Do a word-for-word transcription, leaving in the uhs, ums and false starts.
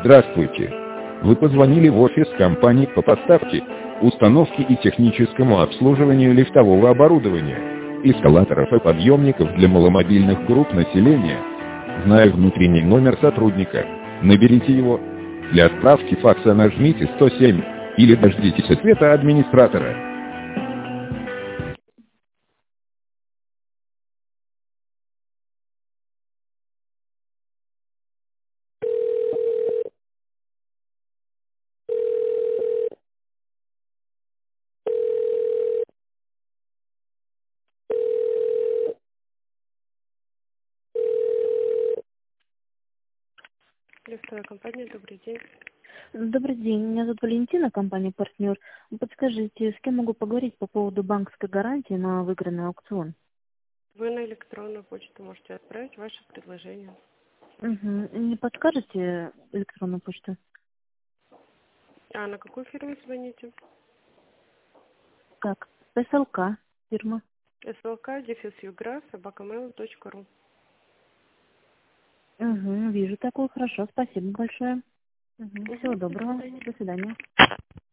Здравствуйте. Вы позвонили в офис компании по поставке, установке и техническому обслуживанию лифтового оборудования, эскалаторов и подъемников для маломобильных групп населения. Зная внутренний номер сотрудника, наберите его. Для отправки факса нажмите сто семь или дождитесь ответа администратора. Лифтовая компания, добрый день. Добрый день, меня зовут Валентина, компания «Партнер». Подскажите, с кем могу поговорить по поводу банковской гарантии на выигранный аукцион? Вы на электронную почту можете отправить ваше предложение. Угу. Не подскажете электронную почту? А на какую фирму звоните? Как? СЛК фирма. СЛК, дефис югра, собака мейл точка ру. Угу, вижу такую, хорошо, спасибо большое. Угу. Всего Угу, до доброго, свидания. до свидания.